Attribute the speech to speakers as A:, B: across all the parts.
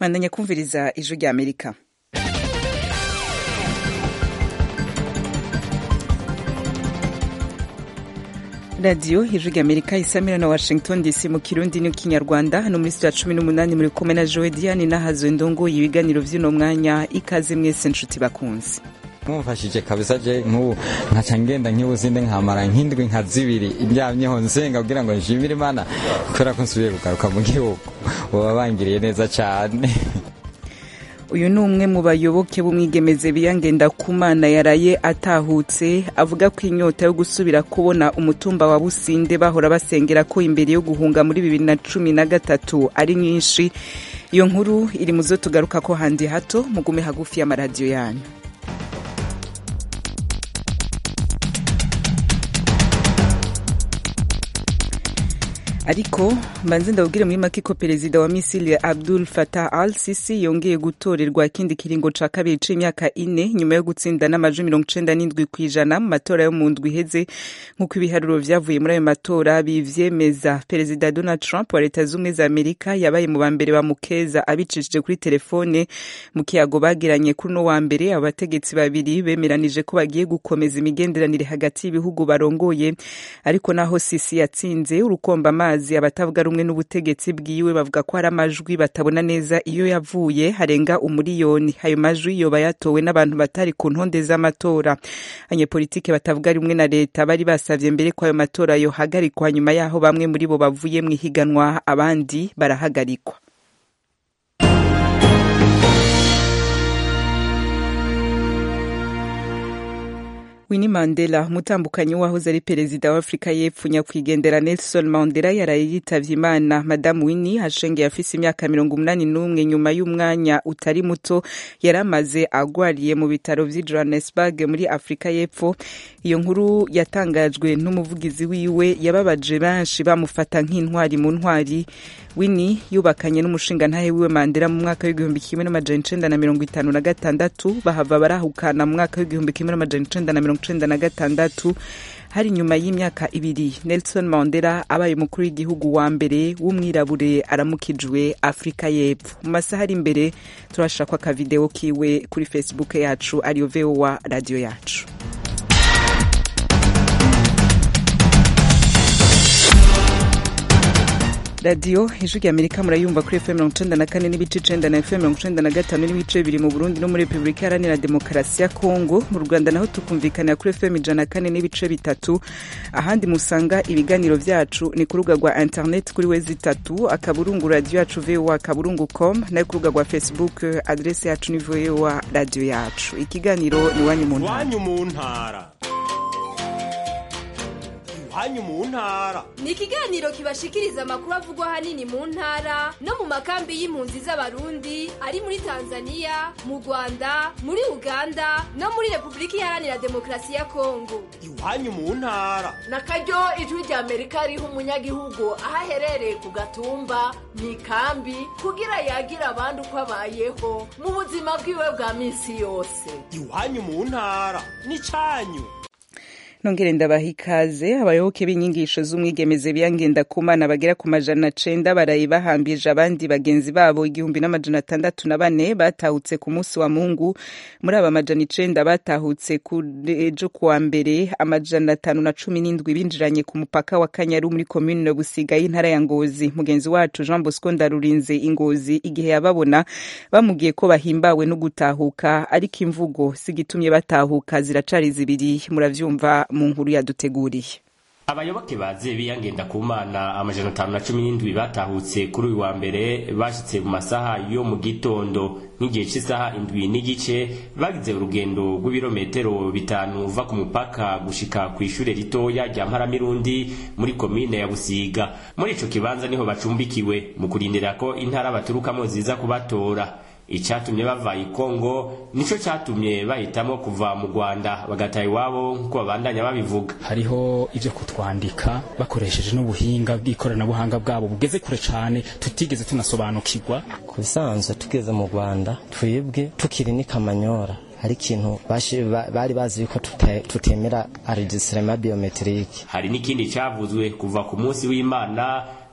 A: Mandanya kumviriza ijwi rya Amerika. Radio ijwi rya Amerika isamira na Washington DC mu Kirundi n'Ikinyarwanda hano muri studio 18 muri kumwe na Joe Diane nahazo ndongo ibiganiro vy'uno mwanya ikaze mwese nshuti bakunzi.
B: Mufashije kabisa je nk'ubu nkaca ngenda nk'ubuzinde nkamara nk'indwi nka zibiri iryamyeho nsenga kugira ngo nshimire Imana kubera ko nsubiye kugaruka mu gihugu babangiriye neza cyane.
A: Uyu ni umwe mu bayoboke b'umwigemeze biyangenda kumana yaraye atahutse avuga ko inyota yo gusubira kubona umutumba wa Businde bahora basengera ko imbere yo guhunga muri 2013 ari nyinshi. Iyo nkuru iri muzo tugaruka ko handi hato mugume hagufi y'amaradiyo yanyu. Ariko mbanze ndabwire muri make ko perezida wa Misiri Abdul Fattah al-Sisi yongeye gutorerwa ikindi kiringo ca kabiri c'imyaka 4 nyuma yo gutsinda n'amajwi 97% mu matora yo mu ndwi iheze nk'uko ibiharuro vyavuye muri ayo matora bivyemeza. Perezida Donald Trump wa Leta Zunze za Amerika yabaye mu bambere bamukeza abicishije kuri telefone mu kiyago bagiranye kuri no wa mbere. Abategetsi babiri bemeranije ko bagiye gukomeza imigenderanire hagati y'ibihugu barongoye, ariko naho Sisi yatsinze urukomba abatavuga rumwe n'ubutegetsi bwiwe bavuga ko hari amajwi batabona neza iyo yavuye harenga umuriyoni. Ayo majwi yoba yatowe n'abantu batari ku ntonde z'amatora. Abanyepolitike batavuga rumwe na leta bari basavye mbere ko ayo matora yohagarikwa nyuma yaho bamwe muri bo bavuye mu ihiganwa abandi barahagarikwa. Winnie Mandela mutambukanyi wahoze ari perezida wa Afrika y'Epfo nyakwigendera Nelson Mandela yaraye yitavye Imana. Madame Winnie ashengeye afise imyaka 81 nyuma y'umwanya utari muto yaramaze agwariye mu bitaro vy'i Johannesburg muri Afrika y'Epfo. Iyo nkuru yatangajwe n'umuvugizi wiwe yababaje benshi bamufata nk'intwari mu ntwari. Winnie yubakanye n'umushinga ntahe wiwe Mandela mu mwaka w'1956 bahava barahukana mu mwaka w'1996 hari nyuma y'imyaka 2 Nelson Mandela abaye umukuru w'igihugu wa mbere w'umwirabure aramukijwe Afrika y'Epfo. Mu masaha ari imbere turashaka ka video kiwe kuri Facebook yacu ariyo VOA radio yacu. Radio ijwi rya Amerika murayumva kuri FM 94 n'ibice 9 na FM 95 n'ibice biri mu Burundi no muri Republika Iharanira Demokarasi ya Kongo. Mu Rwanda naho tukumvikana kuri FM 104 n'ibice 3. Ahandi musanga ibiganiro vyacu ni ku rubuga rwa internet kuri wezi3 akaburungu radio yacu voa.com na ku rubuga rwa Facebook adresse yacu ni voa radio yacu. Ikiganiro ni wanyu mu ntara.
C: Hanyu mu ntara
D: ni ikiganiro kibashikiriza amakuru avugwa hanini mu ntara no mu makambi y'impunzi z'abarundi ari muri Tanzania, mu Rwanda, muri Uganda no muri Republika Iharanira Demokarasi ya Kongo.
C: Hanyu mu ntara
E: nakaryo ijwi rya Amerika riho umunyagihugu ahaherereye ku gatumba mu ikambi kugira yagira abandi uko abayeho mu buzima bwiwe bwa misi yose.
C: Hanyu mu ntara ni canyu.
A: Nongere ndabahikaze. Abayoboke b'inyigisho z'umwigemeze biyangenda kumana bagera ku 109 barayi bahambije abandi bagenzi babo 1604 batahutse ku munsi wa Mungu. Muri aba 109 batahutse ejo kuwa mbere 517 binjiranye ku mupaka wa Kanyaru muri commune Busiga y'intara ya Ngozi. Mugenzi wacu Jean Bosco Ndarurinze Ingozi igihe yababona bamugiye ko bahimbawe no gutahuka, ariko imvugo sigitumye batahuka ziracari zibiri. Muravyumva mu nkuru yaduteguriye.
F: Abayoboke baze biyangenda kumana 517 batahutse kuri uyu wa mbere bashitse mu masaha yo mu gitondo nk'igihe cy'isaha 7 n'igice bagize urugendo rw'ibirometero 5 uva ku mupaka gushika ku ishure ritoya rya Mparamirundi muri komine ya Busiga. Muri ico kibanza niho bacumbikiwe mu kurindira ko intara baturukamo ziza kubatora. Icatumye bava i Kongo nico catumye bahitamo kuva mu Rwanda bagataye iwabo nko babandanya babivuga.
G: Hariho ivyo kutwandika bakoresheje n'ubuhinga bw'ikoranabuhanga bwabo bugeze kure cane tutigeze tunasobanukirwa.
H: Kubisanzwe tugeze mu Rwanda twebwe tukiri ni Kamanyora hari ikintu bari bazi yuko tutemera enregistrement biometrique.
F: Hari n'ikindi cavuzwe kuva ku munsi w'Imana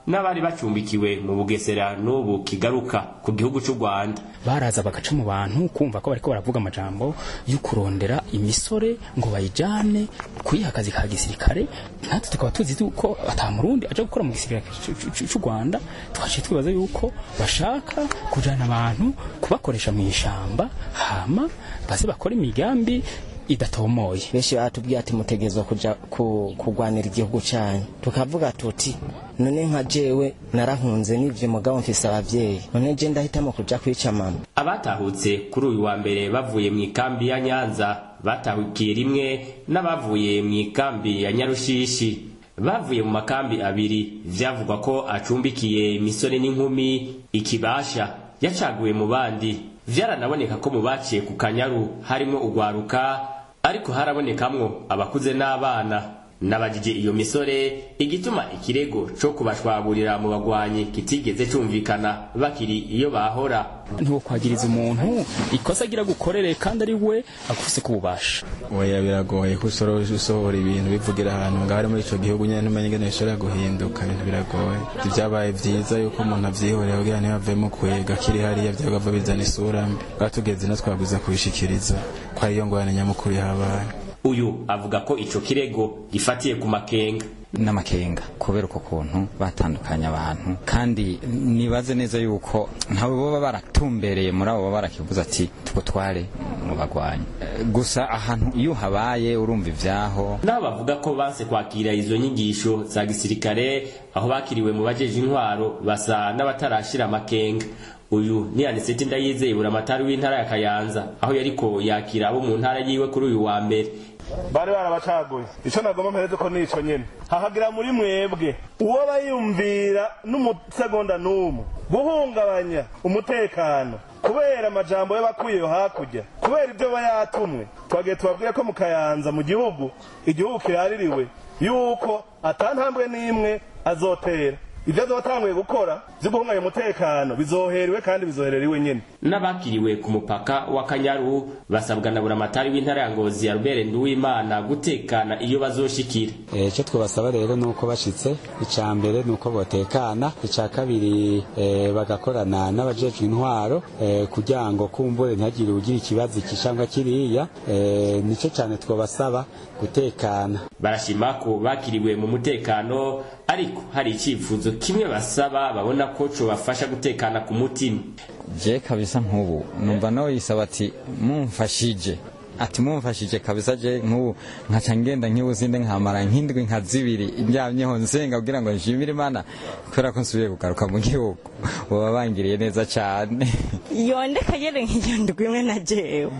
F: n'abari bacumbikiwe mu Bugesera n'ubu kigaruka ku gihugu cy'u Rwanda.
G: Baraza bagaca mu bantu kumva ko bariko baravuga amajambo yo kurondera imisore ngo bayijane kuyihakazi ka gisirikare, natwe tukaba tuzi yuko atamurundi aje gukora mu gisirikare cy'u Rwanda. Twaciye twibaza yuko bashaka kujana abantu kubakoresha mu ishamba hama base bakora imigambi idatomoye.
H: Benshi batubwiye ati mutegezwa kuja kugwanira igihugu cyanyu, tukavuga tuti none nka jewe narahunze nivye mugabo mfise abavyeyi, none je ndahitamo kuja kwica mama.
F: Abatahutse kuri uyu wa mbere bavuye mu ikambi ya Nyanza batahukiye rimwe n'abavuye mu ikambi ya Nyarushishi. Bavuye mu makambi abiri vyavugwa ko acumbikiye imisore n'inkumi. Ikibasha yacaguye mu bandi. Vyaranaboneka ko mu baciye ku Kanyaru harimo ugwaruka, ariko harabonekamwo abakuze n'abana. Nabajije iyo misore igituma ikirego cyo kubashwaburira mu bagwanyi kitigeze cumvikana bakiri iyo bahora.
G: Ntiwo kwagiriza umuntu ikosa agira gukorere kandi ari we akufise kububasha.
I: Oya biragoye kusohora ibintu bivugira ahantu ngari muri ico gihugu nyene ntumenye ingene bishobora guhinduka, ibintu biragoye. Byabaye vyiza yuko umuntu avyihorera kugira ntibavemo kwega kiri hariya vyagava bizana isura mbi. Batugeze no twaguza kubishikiriza ko ariyo ngwane nyamukuru yabaye.
F: Uyu avuga ko ico kirego gifatiye ku makenga.
B: N'amakenga kubera uko kuntu batandukanya abantu, kandi nibaze neza yuko ntawe boba baratumbereye muri abo barakivuza ati tukutware mu bagwanyi. Gusa ahantu iyo habaye urumva ivyaho.
F: Nabo bavuga ko banse kwakira izo nyigisho za gisirikare aho bakiriwe mu bajeje intwaro basa n'abatarashira amakenga. Uyu ni Aniseti Ndayizeye buramatari w'intara ya Kayanza aho yariko yakira abo mu ntara yiwe kuri uyu wa mbere.
J: Bari barabacaguye ico nagomba mpereze ko nico nyene hahagira muri mwebwe uwo bayumvira n'umusegonda n'umwe guhungabanya umutekano kubera amajambo y'abakwiye hakurya, kubera ibyo bayatumwe. Twagiye tubabwiye ko mu Kayanza mu gihugu igihugu kiraririwe yuko atantambwe n'imwe azotera. Ibyo azotanguye gukora ziguhunganya umutekano bizoheriwe kandi bizohereriwe nyene.
F: N'abakiriwe ku mupaka wa Kanyaru basabwa na buramatari w'intara ya Ngozi ya Albert Nduwimana gutekana iyo bazoshikira.
K: Cyo twabasaba rero nuko bashitse icambere nuko botekana, ica kabiri bagakorana n'abajejwe intwaro kugira ngo kumbure ntagire ugira ikibazo kishanga kiriya, nico cyane twabasaba gutekana.
F: Barashima ko bakiriwe mu mutekano, ariko hari icifuzo kimwe basaba babona ko cyo bafasha gutekana ku mutima.
B: Je kabisa nk'ubu numva nawe yisaba ati mumfashije, ati mumfashije kabisa. Je nk'ubu nkaca ngenda nk'ubuzinde nkamara nk'indwi nka zibiri indyamyeho nsenga kugira ngo nshimire Imana kubera ko nsubiye kugaruka mu gihugu. Baba bangiriye neza cyane.
L: Yondeka yere nk'indwi imwe na jewe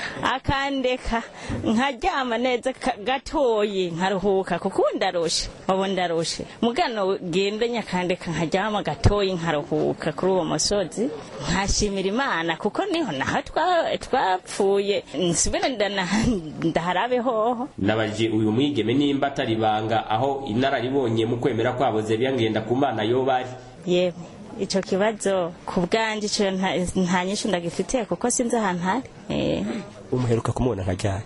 L: akandeka nkaryama neza gatoyi nkaruhuka kuko ndaroshe ndaroshe mugano gende nyakandeka nkaryama gatoyi nkaruhuka kuri uwo musozi nkashimira Imana kuko niho naho twapfuye nsubira ndaharabe hoho.
F: Nabaje uyu mwigeme nimba ataribanga aho inararibonye mu kwemera kwabo Zebiyangenda ku Mana yo bari.
L: Yewe ico kibazo ku bwanje cyo nta nyishu ndagifitiye kuko sinzi ahantu hari.
F: Umuheruka kumubona nkajyana.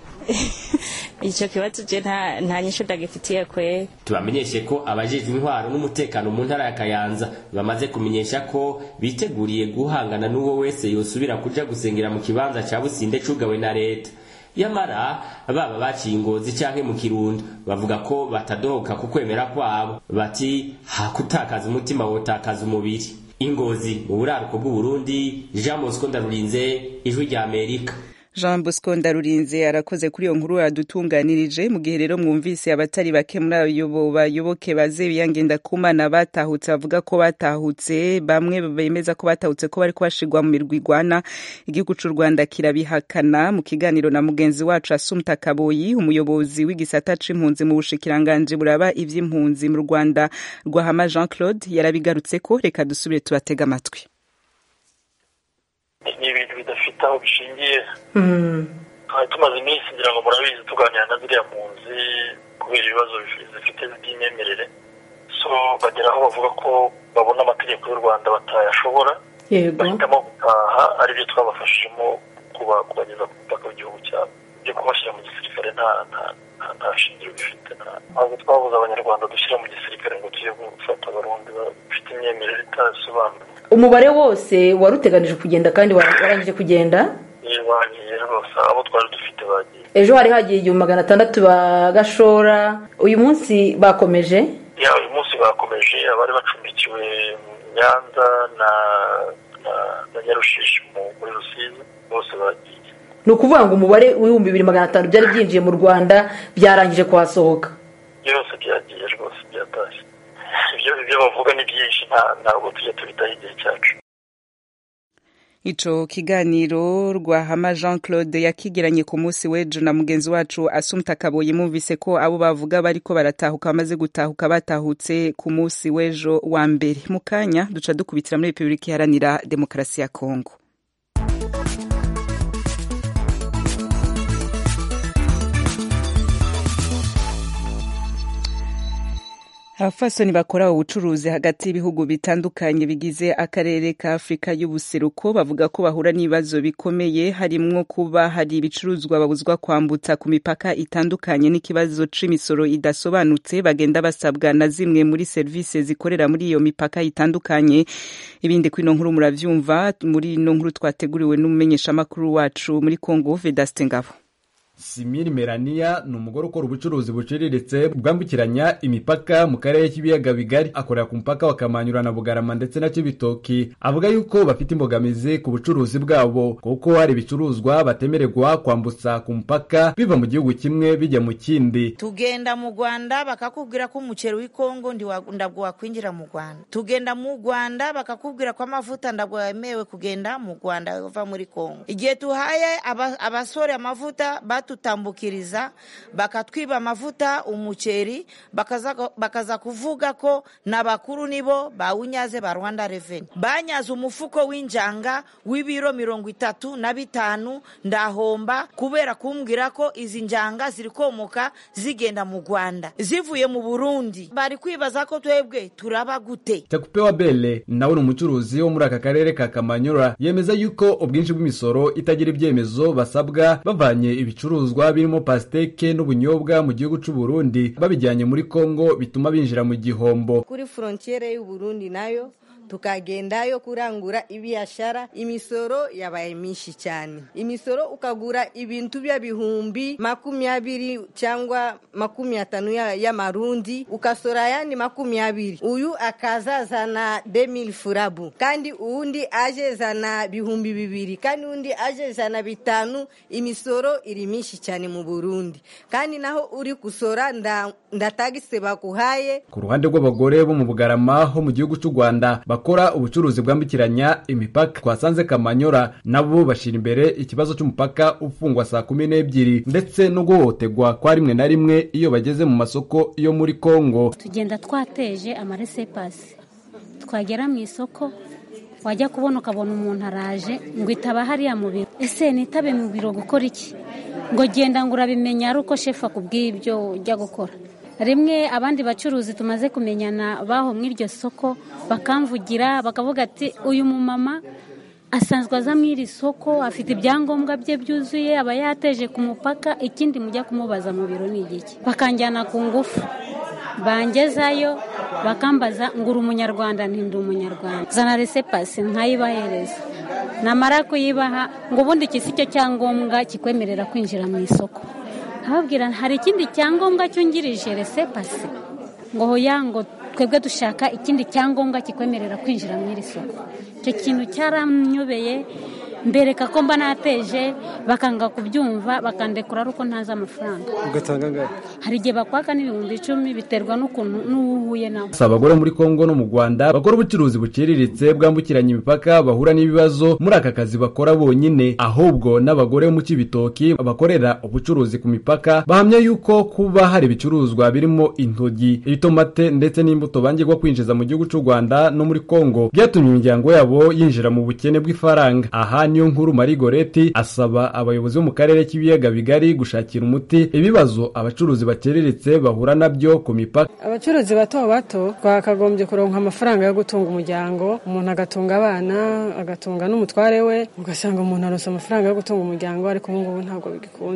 L: Ico kibazo je nta nyishu ndagifitiye kwe.
F: Tubamenyeshe ko abajejwe intwaro n'umutekano mu ntara ya Kayanza bamaze kumenyesha ko biteguriye guhangana n'uwo wese yosubira kuja gusengera mu kibanza ca Businde cugawe na leta. Yamara baba baciye Ngozi canke mu Kirundo bavuga ko batadohoka ku kwemera kwabo, bati hakutakaza umutima wotakaza umubiri. Ingozi mu buraruko bw'u Burundi, Jean Bosco Ndarurinze, Ijwi rya Amerika.
A: Jean Bosco Ndarurinze arakoze kuri iyo nkuru yadutunganirije. Mu gihe rero mwumvise abatari bake muri ayo bayoboke ba Zebiyangenda ku Mana batahutse bavuga ko batahutse, bamwe bemeza ko batahutse ko bari kubashigwa mu mirwi igwana. Igihugu cy'u Rwanda kirabihakana. Mu kiganiro na mugenzi wacu Assumpta Kaboyi, umuyobozi w'igisata c'impunzi mu bushikiranganje buraba ivy'impunzi mu Rwanda Rwahama Jean Claude yarabigarutse ko. Reka dusubire tubatega amatwi.
M: Ni ibintu bidafite aho bishingiye. Tumaze iminsi ngira ngo murabizi tuganira na ziriya mpunzi kubera ibibazo zifite by'imyemerere, so bagera aho bavuga ko babona amategeko y'u Rwanda batayashobora, bahitamo gutaha. Aribyo twabafashijemo kubageza ku mupaka w'igihugu cyabo. Byo kubashyira mu gisirikare nta shingiro bifite. Ntabwo twabuze abanyarwanda dushyira mu gisirikare ngo tujye gufata abarundi itasobanura.
N: Umubare wose waruteganije kugenda kandi warangije kugenda?
M: Bagiye rwose, abo twari dufite bagiye.
N: Ejo hari hagiye 600 ba Gashora, uyu munsi bakomeje?
M: Uyu munsi bakomeje, abari bacumbikiwe Nyanza na Nyarushishi muri Rusizi bose bagiye.
N: Ni ukuvuga ngo umubare w'ibihumbi 2500 byari byinjiye mu Rwanda byarangije kwasohoka?
M: Byose byagiye rwose, byatashye. Ibyo bavuga ni byinshi, ntabwo tujya tubitaho igihe cyacu.
A: Ico kiganiro Rwahama Jean Claude yakigiranye ku munsi w'ejo na mugenzi wacu Assumpta Kaboyi, mumvise ko abo bavuga bariko baratahuka bamaze gutahuka batahutse ku munsi w'ejo wa mbere. Mukanya duca dukubitira muri Republika Iharanira Demokarasi ya Kongo. Abafasoni bakora ubucuruzi hagati y'ibihugu bitandukanye bigize akarere ka Afrika y'ubuseruko bavuga ko bahura n'ibibazo bikomeye, harimwo kuba hari ibicuruzwa babuzwa kwambutsa ku mipaka itandukanye n'ikibazo c'imisoro idasobanutse bagenda basabwa na zimwe muri service zikorera muri iyo mipaka itandukanye. Ibindi kwino nkuru muravyumva muri ino nkuru twateguriwe n'umumenyesha makuru wacu muri Kongo Vedaste Ngabo.
O: Simiri Melania ni umugore ukora ubucuruzi buciriritse bwambukiranya imipaka mu karere k'ibiyaga bigari, akorera ku mupaka wa Kamanyura na Bugarama ndetse na Cibitoki. Avuga yuko bafite imbogamizi ku bucuruzi bwabo kuko hari ibicuruzwa batemererwa kwambutsa ku mupaka biva mu gihugu kimwe bijya mu kindi.
P: Tugenda mu Rwanda bakakubwira ko umuceri w'ikongo ndabwo wakwinjira mu Rwanda. Tugenda mu Rwanda bakakubwira ko amavuta ndabwo yemewe kugenda mu Rwanda bava muri Kongo. Igihe tuhaye abasore amavuta tutambukiriza bakatwiba amavuta umuceri bakaza kuvuga ko nabakuru nibo bawunyaze ba Rwanda Revenue banyaze umufuko w'injanga w'ibiro 35 ndahomba kubera kumbwira ko izi njanga ziri komoka zigenda mu Rwanda zivuye mu Burundi. Bari kwibaza ko twebwe turaba gute.
O: Cyakupewa Bele nawe umucuruzi wo muri aka karere ka Kamanyura yemeza yuko ubwinshi bw'imisoro itagira ibyemezo basabwa bavanye ibicuruzwa birimo pasteke n'ubunyobwa mu gihugu cy'u Burundi babijyanye muri Kongo bituma binjira mu gihombo.
Q: Kuri frontiere y'u Burundi nayo tukagendayo kurangura ibiashara, imisoro yabaye myinshi cyane. Imisoro ukagura ibintu bya bihumbi 20 cyangwa 50 y'amarundi ukasora yani 20. Uyu akazazana 2000 furabu kandi undi ajezana bihumbi 2 kandi undi ajezana 5. Imisoro iri myinshi cyane mu Burundi kandi naho uri kusora ndatagise bakuhaye.
O: Ku ruhande rw'abagore bo mu Bugarama ho mu gihugu cy'u Rwanda bakora ubucuruzi bwambukiranya imipaka twasanze Kamanyora nabo bashira imbere ikibazo cy'umupaka ufungwa saa 12 ndetse no guhotegwa kwa rimwe na rimwe iyo bageze mu masoko yo muri Kongo.
R: Tugenda twateje amaresepasi twagera mu isoko wajya kubona ukabona umuntu araje ngo itaba hariya mu biro. Ese nitabe mu biro gukora iki? Ngo genda ngura bimenya ari uko shefa kubw'ibyo ujya gukora. Rimwe abandi bacuruzi tumaze kumenyana baho mw'iryo soko bakamvugira bakavuga ati uyu mumama asanzwe aza mw'iri soko afite ibyangombwa bye byuzuye aba yateje ku mupaka, ikindi mujya kumubaza mu biro ni igiki. Bakanjyana ku ngufu bangezayo bakambaza ngura umunyarwanda ntindu umunyarwanda zana resepasi nkayibahereza namara kuyibaha ngo ubundi kisi cyo cyangombwa kikwemerera kwinjira mu isoko. Hababwira hari ikindi cyangombwa cyungirije resepasi ngo hoya ngo twebwe dushaka ikindi cyangombwa kikwemerera kwinjira mu iri soko. Icyo kintu cyaramnyobeye mbereka ko mba nateje bakanga kubyumva bakandekura ruko ntaza amafaranga.
O: Ugatanga ngahe?
R: Hari igihe bakwaka n'ibihumbi 10 biterwa n'ukuntu n'uhuye nawe.
O: Abagore muri Kongo no mu Rwanda bakora ubucuruzi buciriritse bwambukiranya imipaka bahura n'ibibazo muri aka kazi bakora bonyine, ahubwo n'abagore mu Cibitoki bakorera ubucuruzi ku mipaka bahamya yuko kuba hari ibicuruzwa birimo intogi, itomate ndetse n'imbuto bangirwa kwinjiza mu gihugu cy'u Rwanda no muri Kongo byatumye imiryango yabo yinjira mu bukene bw'ifaranga. Aha niyo nkuru Marie Goreti asaba abayobozi bo mu karere k'ibiyaga bigari gushakira umuti ibibazo abacuruzi baciriritse bahura nabyo ku mipaka.
S: Abacuruzi bato twakagombye kuronka amafaranga yo gutunga umuryango, umuntu agatunga abana agatunga n'umutware we, ugasanga umuntu arose amafaranga yo gutunga umuryango ariko ubu ngubu ntabwo bigikunda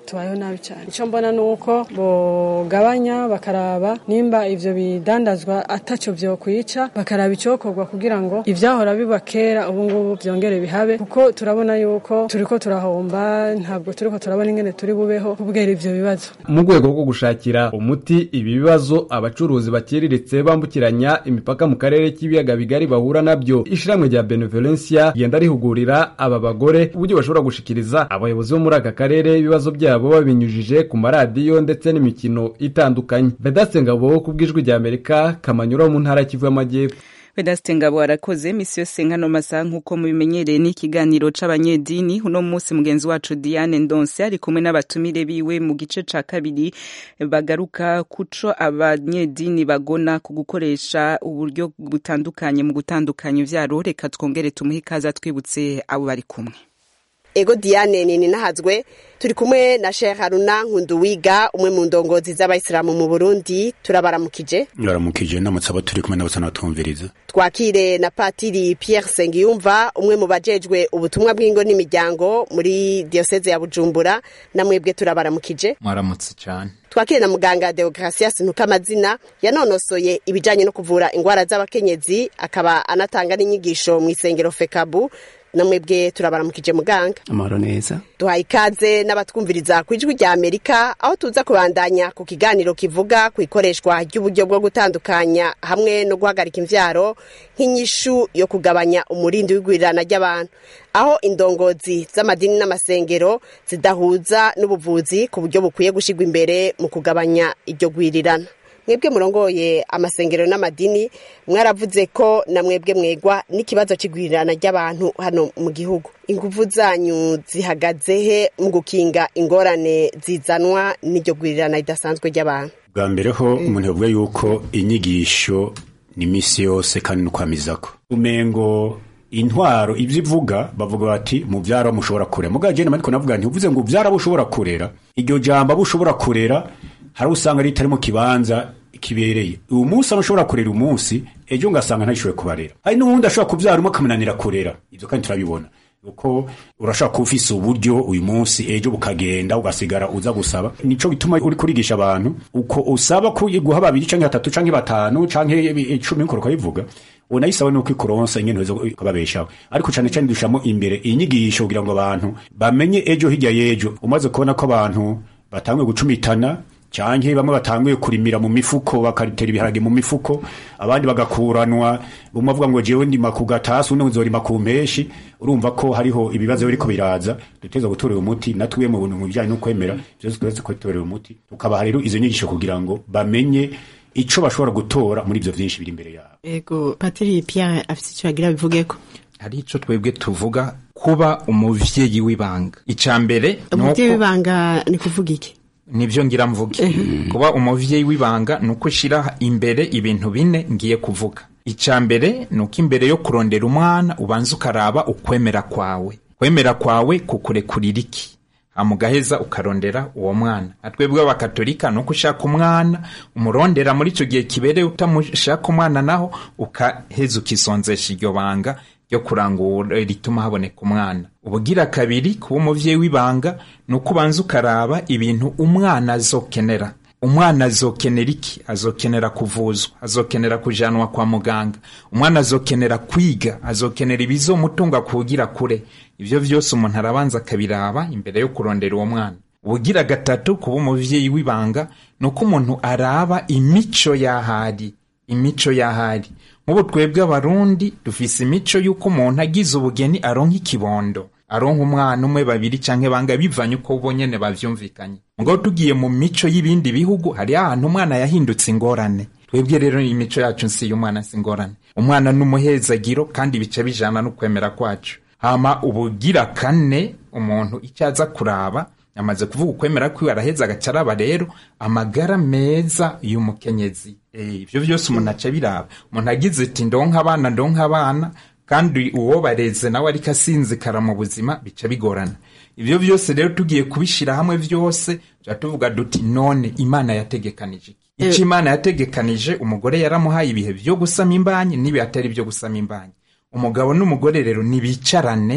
S: tubayeho nabi cyane. Icyo mbona ni uko bogabanya bakaraba nimba ivyo bidandazwa ataco vyo kwica, bakaraba icokorwa kugira ngo ivyahora biba kera ubu ngubu byongere bihabe, kuko turabona yuko turiko turahomba, ntabwo turiko turabona ingene turi bubeho kubwera ivyo bibazo.
O: Mu rwego rwo gushakira umuti ibi bibazo abacuruzi bakiriritse bambukiranya imipaka mu karere k'ibiyaga bigari bahura nabyo, ishiramwe rya Benevolencia yenda rihugurira aba bagore uburyo bashobora gushikiriza abayobozi bo muri aka karere ibibazo byabo babinyujije ku maradiyo ndetse n'imikino itandukanye. Vedaste Ngabo kubwijwi rya Amerika, Kamanyura mu ntara y'Kivu y'Amajyepfo.
A: Vedaste Ngabo arakoze. Misi yose nkano masaha nk'uko mubimenyereye n'ikiganiro c'abanyedini. Uno munsi mugenzi wacu Diane Ndonse ari kumwe n'abatumire biwe mu gice ca kabiri bagaruka kuco abanyedini bagona ku gukoresha uburyo butandukanye mu gutandukanya ivyaro. Reka twongere tumuhe ikaze twibutse abo bari kumwe.
T: Ego Diane nini nahazwe, turi kumwe na Sheikh Haruna Nkunduwiga, umwe mu ndongozi z'abayisilamu mu Burundi. Turabaramukije.
U: Ndaramukije n'amatsaba, turi kumwe n'abasana batumviriza.
T: Twakire na Patiri Pierre Sengiyumva, umwe mu bajejwe ubutumwa bw'ingo n'imiryango muri diocese ya Bujumbura. Namwebwe turabaramukije.
V: Mwaramutse cyane.
T: Twakire na muganga Deogracias Ntukamazina, yanonosoye ibijanye no kuvura ingwara z'abakenyezi, akaba anatanga n'inyigisho mu isengero Fekabu. Namwebwe turabaramukije muganga.
V: Amahoro neza.
T: Duhaye ikaze n'abatwumviriza ku ijwi rya Amerika, aho tuza kubandanya ku kiganiro kivuga ku ikoreshwa ry'uburyo bwo gutandukanya hamwe no guhagarika imvyaro nk'inyishu yo kugabanya umurindi w'igwirirana ry'abantu, aho indongozi z'amadini n'amasengero zidahuza n'ubuvuzi ku buryo bukwiye gushigwa imbere mu kugabanya iryo gwirirana. Mwebwe murongoye amasengero n'amadini, mwaravuze ko na mwebwe mwegwa n'ikibazo c'igwirirana ry'abantu hano mu gihugu. Inguvu zanyu zihagaze he mu gukinga ingorane zizanwa n'iryo gwirirana ridasanzwe ry'abantu?
U: Bwa mbere ho umuntu yavuga yuko inyigisho ni misi yose kandi nukwamizako. Umengo intwaro ivyo ivuga bavuga bati mu vyaro mushobora kurera. Mugaje n'amariko navuga nti uvuze ngo vyara bushobora kurera. Iryo jambo bushobora kurera hari usanga ritari mu kibanza kibereye. Uyu munsi amushobora kurera umunsi, ejo ngasanga ntashoboye kubarera. Hari n'ubundi ashobora kuvyara umwe akamunanira kurera. Ivyo kandi turabibona. Uko urashaka kufisa uburyo uyu munsi, ejo bukagenda ugasigara uza gusaba. Nico bituma uri kurigisha abantu uko usaba ko guha babiri canke batatu canke batanu canke 10 nko bivuga. Unayisaba nuko ikuronsa ingene zo kubabeshaho. Ariko cyane cyane dushamo imbere inyigisho kugira ngo abantu bamenye ejo hirya yejo. Umaze kubona ko abantu batangwe gucumitana, canke bamwe batanguye kurimira mu mifuko bakaritera ibiharage mu mifuko, abandi bagakuranwa, umwe avuga ngo jewe ndima ku gatasi undi nzorima ku mpeshi. Urumva ko hariho ibibazo biriko biraza, duteza gutorera umuti natwe mu buntu mu bijanye no kwemera byose twese ko torera umuti. Tukaba rero izo nyigisho kugira ngo bamenye ico bashobora gutora muri ivyo vyinshi biri imbere yabo.
W: Ego Patiri Pierre afite icyo agira bivugeko.
V: Hari ico twebwe tuvuga kuba umuvyeyi w'ibanga. Icambere
W: umuvyeyi w'ibanga ni kuvuga iki?
V: Nivyo ngira mvuge. Kuba umuvyeyi w'ibanga nuko shira imbere ibintu bine ngiye kuvuga. Icambere nuko imbere yo kurondera umwana ubanza ukaraba ukwemera kwawe. Kwemera kwawe kukurekurira iki? Amugaheza ukarondera uwo mwana. Atwebwe abakatolika nuko ushaka umwana umurondera muri ico gihe kibereye, utamushaka umwana naho ukaheza ukisonzesha iryo banga yo kurangura rituma haboneka umwana. Ubugira kabiri kuba umuvyeyi w'ibanga nuko ubanza ukaraba ibintu umwana azokenera. Umwana azokenera iki? Azokenera kuvuzwa, azokenera kujanwa kwa muganga. Umwana azokenera kwiga, azokenera ibizomutunga kugira kure. Ivyo vyose umuntu arabanza akabiraba imbere yo kurondera uwo mwana. Ubugira gatatu kuba umuvyeyi w'ibanga nuko umuntu araba imico yahari. Imico yahari. Mubo twebwe abarundi dufise imico yuko umuntu agize ubugeni aronka ikibondo, aronka umwana umwe babiri canke banga bivanye uko ubonyene bavyumvikanye. Ngo tugiye mu mico y'ibindi bihugu hari ahantu umwana yahindutse ingorane. Twebwe rero imico yacu nsi y'umwana singorane. Umwana n'umuhezagiro kandi bice bijana no kwemera kwacu. Hama ubugira kane umuntu icyaza kuraba amaze kuvuga ukwemera kwiwe araheza agacaraba rero amagara meza y'umukenyezi. Ivyo vyose umuntu aca biraba. Umuntu agize ati ndonka abana kandi uwo bareze nawe ariko asinzikara mu buzima bica bigorana. Ivyo vyose rero tugiye kubishira hamwe vyose tuvuga duti none Imana yategekanije iki? Imana yategekanije umugore yaramuhaye ibihe byo gusama imbanyi nibi atari byo gusama imbanyi. Umugabo n'umugore rero nibicarane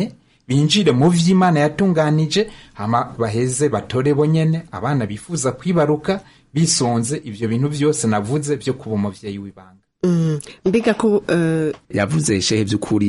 V: binjire mu vy'Imana yatunganije hama baheze batore bonyene abana bifuza kwibaruka bisonze ivyo bintu vyose navuze vyo kuba umuvyeyi w'ibanga.
W: Mbega ko
C: yavuze shehe by'ukuri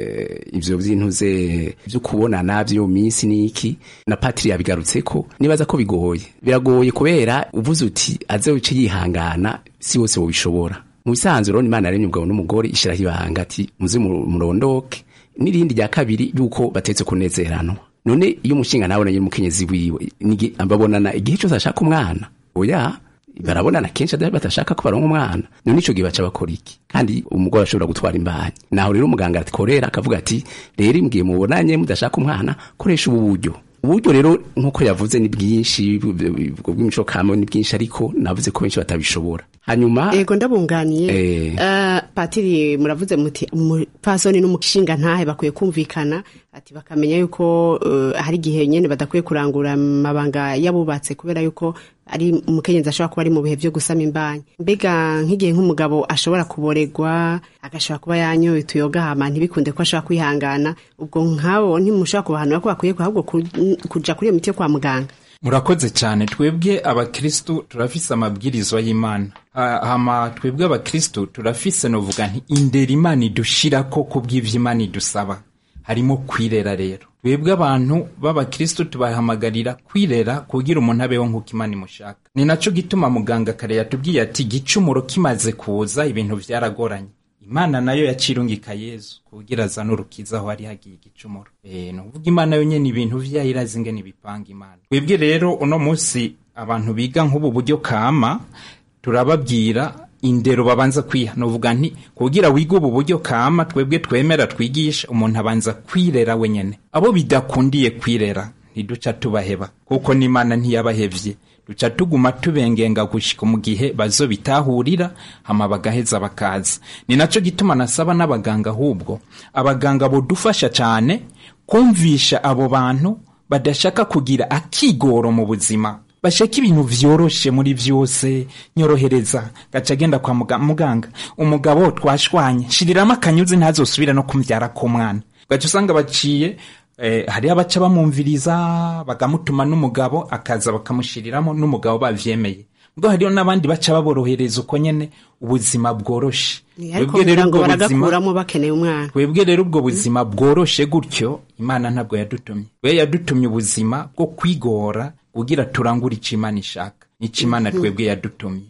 C: ivyo byintuze byo kubonana byo minsi niki na Patri yabigarutse ko nibaza ko biragoye kubera uvuze uti aze wice yihangana si wose wo bishobora mu bisanzwe rero Imana yaremye ubwo n'umugore ishiraho ibanga ati muze murondoke n'irindi rya kabiri yuko batetse kunezeranwa none iyo umushinga nawe nyine umukenyezi wiwe ambabonana igihe cyose ashaka umwana oya barabonana kenshi batashaka ko baronka umwana none ico gihe baca bakora iki kandi umugore ashobora gutwara imbanyi naho rero umuganga atikorera akavuga ati rero imbwiye mubonanye mudashaka umwana koresha uburyo rero nkuko yavuze ni bwinshi bw'imico kamo ni bwinshi ariko navuze ko benshi batabishobora hanyuma
W: ego ndabunganiye Patiri muravuze muti umupfasoni n'umushinga ntahe bakwiye kumvikana ati bakamenya yuko hari igihe nyene badakwiye kurangura amabanga yabubatse kubera yuko ari umukenyezi ashobora kuba ari mu bihe byo gusama imbanyi mbega nk'igihe nk'umugabo ashobora kuboregwa agashobora kuba yanyoye tuyoga hama ntibikunde ko ashobora kwihangana ubwo nk'abo ntimushobora kubahanura ko bakwiye ahubwo kuja kuri iyo miti yo kwa muganga.
V: Murakoze cyane twebwe abakristo turafise amabwirizwa y'Imana hama twebwe abakristo turafise novuga nti indera Imana idushirako kubw'ivy'Imana idusaba harimo kwirera rero twebwe abantu b'abakristo tubahamagarira kwirera kugira umuntu abeho nk'uko Imana imushaka ni naco gituma muganga kare yatubwiye ati gicumuro kimaze kuza ibintu vyaragoranye Imana nayo yacirungika Yesu kugira azana urukiza aho ari hagiye igicumuro nuvuga Imana yo nyene ibintu vyayirazi ingene bipanga Imana twebwe rero uno munsi abantu biga nk'ubu buryo kama turababwira indero babanza kwiha novuga nti kugira wiga ubu buryo kama twebwe twemera twigisha umuntu abanza kwirera wenyene abo bidakundiye kwirera ntiduca tubaheba kuko n'Imana ntiyabahevye duca tuguma tubengenga gushika mu gihe bazo bitahurira hama bagaheza bakaza ni naco gituma nasaba n'abaganga ahubwo abaganga bodufasha cyane kumvisha abo bantu badashaka kugira akigoro mu buzima bashaka ibintu vyoroshe muri vyose nyorohereza gaca genda kwa muganga umugabo twashwanye shiriramo akanyuzi ntazosubira no kumvyara ko mwana gaca usanga baciye hari abaca bamumviriza bagamutuma n'umugabo akaza bakamushiriramo n'umugabo bavyemeye ubwo hariyo n'abandi baca baborohereza uko nyene ubuzima bworoshe
W: twebwe rero ubwo baragakuramo bakeneye umwana
V: twebwe rero ubwo buzima bworoshe gutyo Imana ntabwo yadutumye we yadutumye ubuzima bwo kwigora kugira turangura ico Imana ishaka nico Imana twebwe yadutumye.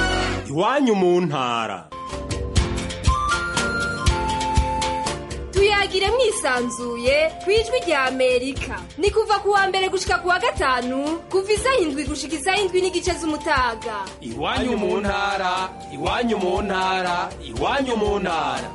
D: Iwanyu mu ntara tuyagire mwisanzuye kwijwi rya Amerika ni kuva kuwa mbere gushika kuwa gatanu kuva isaha 7 gushika isaha 7:15 z'umutaga. Iwanyu mu ntara iwanyu mu ntara iwanyu mu ntara.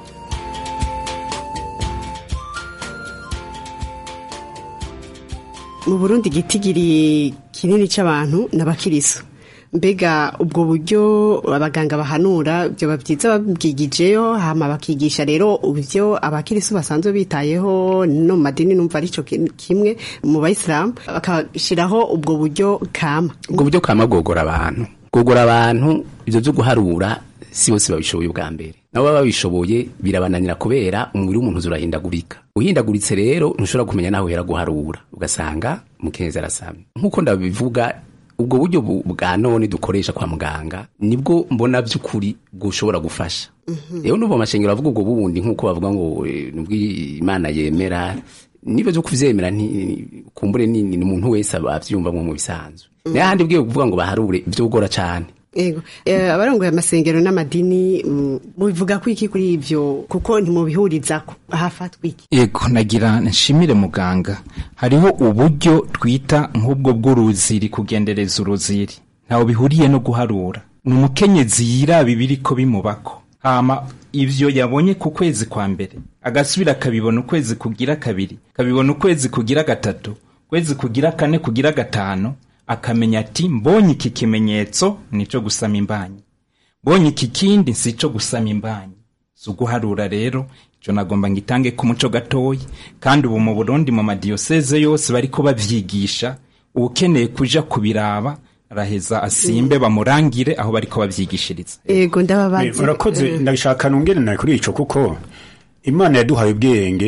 W: Mu Burundi gitigiri kinini c'abantu n'abakiriso mbega ubwo buryo abaganga bahanura byo babyiza babwigijeyo hama bakigisha rero ubyo abakirisu basanzwe bitayeho no madini numva arico kimwe mu bayisilamu bakashiraho ubwo buryo kama
C: gogora abantu ibyo byo guharura si bose babishoboye ubwa mbere nabo babishoboye birabananira kubera umubiri w'umuntu uzurahindagurika uhindaguritse rero ntushobora kumenya naho hera guharura ugasanga umukenyezi arasamye nkuko ndabivuga ubwo buryo bwa none dukoresha kwa muganga nibwo mbona by'ukuri bwoshobora gufasha rero n'ubu amashengero avuga ubwo bundi nkuko bavuga ngo nubwo Imana yemera niba byo kuvyemera kumbure ni umuntu wese abavyumva mu bisanzwe n'ahandi bwiye kuvuga ngo baharure byo gukora cyane.
W: Ego abarongoye amasengero n'amadini mubivuga ko iki kuri ivyo kuko ntimubihurizako hafatwa iki?
V: Ego nagira nshimire muganga hariho uburyo twita nk'ubwo bw'uruziri kugendereza uruziri ntaho bihuriye no guharura n'umukenyezi yiraba ibiriko bimubako hama ivyo yabonye ku kwezi kwa mbere agasubira kabibona ukwezi kugira kabiri kabibona ukwezi kugira gatatu kwezi kugira kane kugira gatano akamenya ati mbonye iki kimenyetso nico gusama imbanyi mbonye iki kindi sico gusama imbanyi suguharura rero ico nagomba ngitange ku muco gatoyi kandi ubu mu Burundi mu madiyoseze yose bariko bavyigisha ukeneye kuja kubiraba araheza asimbe bamurangire aho bariko bavyigishiriza.
W: Ego ndababaza
U: urakoze ndashaka nongere na kuri ico kuko Imana yaduhaye ubwenge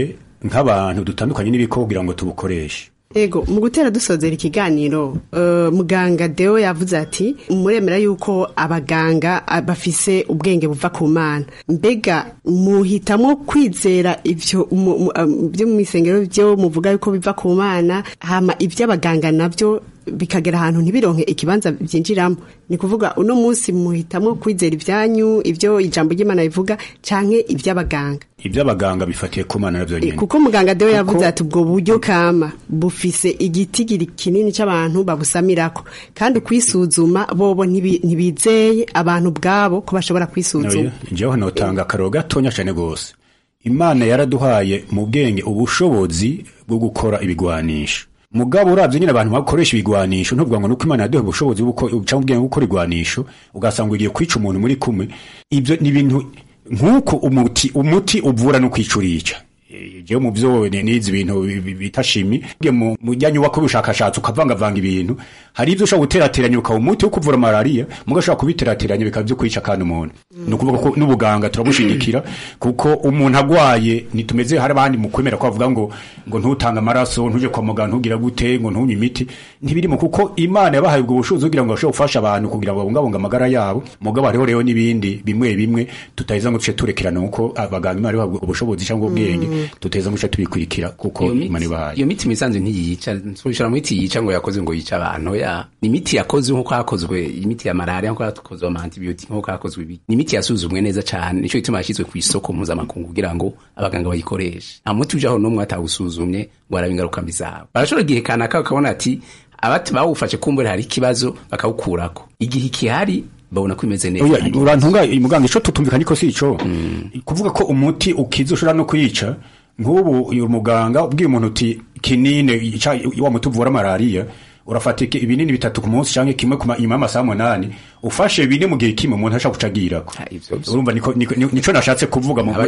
U: nk'abantu dutandukanye n'ibikoko kugira ngo tubukoreshe.
W: Ego mu gutera dusozera ikiganiro muganga Deo yavuze ati muremera yuko abaganga bafise ubwenge buva ku Mana, mbega muhitamo kwizera ivyo byo mu misengero byo muvuga yuko biva ku Mana, hama ivy'abaganga navyo bikagera ahantu ntibironke ikibanza byinjiramo? Ni kuvuga uno munsi muhitamo kwizera ivyanyu ivyo ijambo ry'Imana bivuga canke ivy'abaganga?
U: Ivy'abaganga bifatiye ku Mana navyo nyene,
W: kuko muganga Deo yavuze ati ubwo buryo kama bufise igitigiri kinini c'abantu babusamirako, kandi kwisuzuma bobo ntibizeye abantu bwabo ko bashobora kwisuzuma.
U: Jewe notanga akaroro gatonya cyane gose. Imana yaraduhaye mu bwenge ubushobozi bwo gukora ibigwanisho. Mugabo uravye nyine abantu bakoresha ibigwanisho ntubwo ngo nuko Imana yaduha ubushobozi bwo ubwenge gukora igwanisho ugasanga ugiye kwica umuntu muri kumwe. Ibyo ni ibintu nkuko umuti uvura no kwicurica. Je mu byo nizi ibintu bitashimi mu jyanyu wako ubushakashatsi ukavanga ibintu, hari ibyo ushaka guterateranya ukaba umuti wo kuvura malaria mugashaka kubiterateranya bikaba byo kwica kandi umuntu. No kuvuga ko n'ubuganga turabushigikira kuko umuntu agwaye nitumeze hari abandi mu kwemera ko bavuga ngo ntutanga amaraso ntuje kwa muganga ntugira gute ngo ntunywe imiti, ntibirimo kuko Imana yabahaye ubwo bushobozi kugira ngo bashobore gufasha abantu kugira ngo babungabunga amagara yabo. Mugabo rero n'ibindi bimwe tutaheza ngo tuce turekerana uko abaganga Imana bahaye ubushobozi cyangwa ubwenge tuteza ngo tubikurikira kuko Imana ibahaye.
C: Iyo miti misanzwe ntiyica, nsoshara mu miti yica ngo yakoze ngo yica abantu ya ni miti yakoze nko yakozwe imiti ya malaria nko yakozwe ama antibiotic nko yakozwe ibi ni miti yasuzumwe neza cyane, nico gituma yashizwe ku isoko mpuzamakungu kugira ngo abaganga bayikoreshe. Nta muti ujaho no mwatawusuzumye ngo arabingaruka mbizabo barashobora gihe kana kakabona ati abati bawufashe kumbura hari kibazo bakawukurako igihe kihari babona kwimeze neza.
U: Urantunga muganga ico tutumvikana ko sico kuvuga ko umuti ukiza ushobora no kuyica. Nk'ubu uyu muganga ubwiye umuntu uti kinine wa muti uvura malaria urafata ibinini 3 ku munsi canke kimwe ku amasaha 8 ufashe bine mu gihe kimwe umuntu ashaka kucagirako. Urumva nico nashatse kuvuga muri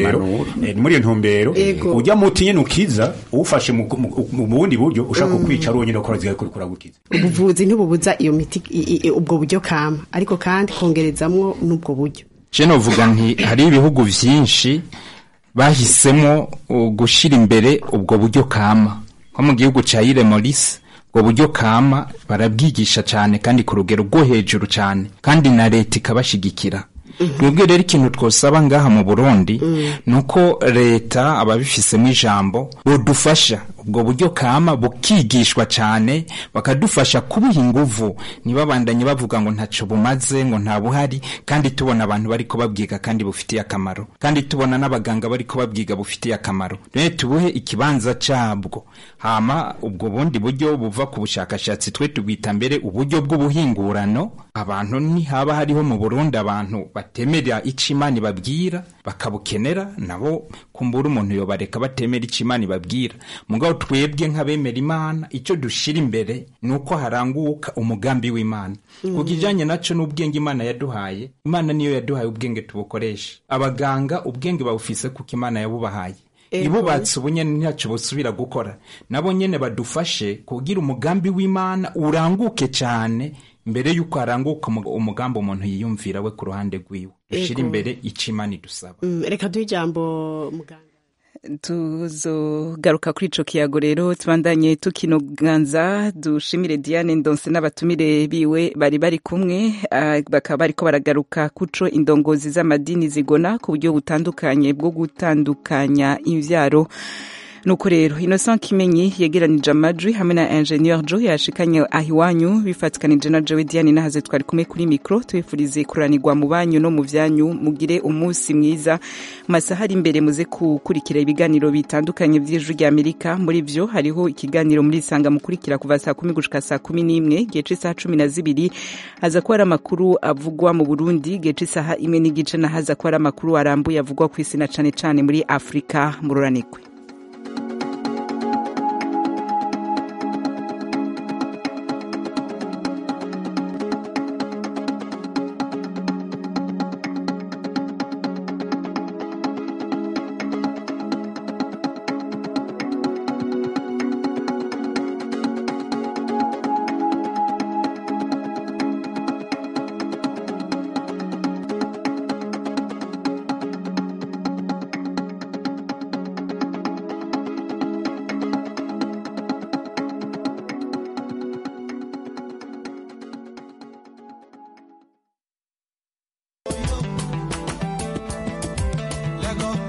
U: iyo ntumbero ujya muti nyene ukiza ufashe mu bundi buryo ushaka kwica ronyine ukora zigakora gukiza.
W: Ubuvuzi ntibubuza iyo miti ubwo buryo kama, ariko kandi kongerezamwo n'ubwo buryo.
V: Je novuga nti hari ibihugu vyinshi bahisemo gushira imbere ubwo buryo kama, nko mu gihugu ca Ile Maurice ubwo buryo kama barabwigisha cyane kandi ku rugero rwo hejuru cyane, kandi na leta ikabashigikira. Twebwe rero ikintu twosaba ngaha mu Burundi nuko leta ababifisemo ijambo bodufasha ubwo buryo kama bukigishwa cyane, bakadufasha kubuha inguvu, nibabandanye bavuga ngo ntaco bumaze ngo nta buhari, kandi tubona abantu bariko babwiga kandi bufitiye akamaro, kandi tubona n'abaganga bariko babwiga bufitiye akamaro. Rero tubuhe ikibanza cabwo, hama ubwo bundi buryo buva ku bushakashatsi twe tubwita mbere uburyo bw'ubuhingurano. Abantu ntihaba hariho mu Burundi abantu batemera icimani babwira bakabukenera, nabo kumbura umuntu yobareka batemera icimani babwira. Mugabo twebwe nk'abemera Imana icyo dushira imbere nuko haranguka umugambi w'Imana. Kugijanye naco n'ubwenge Imana yaduhaye, Imana niyo yaduhaye ubwenge tubukoresha. Abaganga ubwenge babufise kuko Imana yabubahaye. Ibubatse ubunyene ntaco busubira gukora, nabo nyene badufashe kugira umugambi w'Imana uranguke cyane mbere yuko haranguka umugambi umuntu yiyumvira we ku ruhande rwiwe. Dushira imbere icimani dusaba.
W: Reka duhe ijambo muganga.
A: Tuzogaruka kuri ico kiyago rero tubandanye tukinoganza. Dushimire Diane Ndonse n'abatumire biwe bari kumwe, bakaba bariko baragaruka kuco indongozi z'amadini zigona ku buryo butandukanye bwo gutandukanya imvyaro. Nuko rero Innocent Kimenyi yegeranije amajwi hamwe na Engineer Joe yashikanye ahiwanyu bifatikanije na Joe Diane nahaze twari kumwe kuri micro. Twifurize kuranirwa mu banyu no mu vyanyu, mugire umunsi mwiza. Masaha ari imbere muze kukurikira ibiganiro bitandukanye by'Ijwi rya Amerika. Muri byo hariho ikiganiro muri Sanga mukurikira kuva saa 10 gushika saa 11, gice saa 12 haza kuba amakuru avugwa mu Burundi, gice saa 1 n'igice na haza kuba amakuru arambuye avugwa ku isi na cane muri Afrika. Mururanirwe.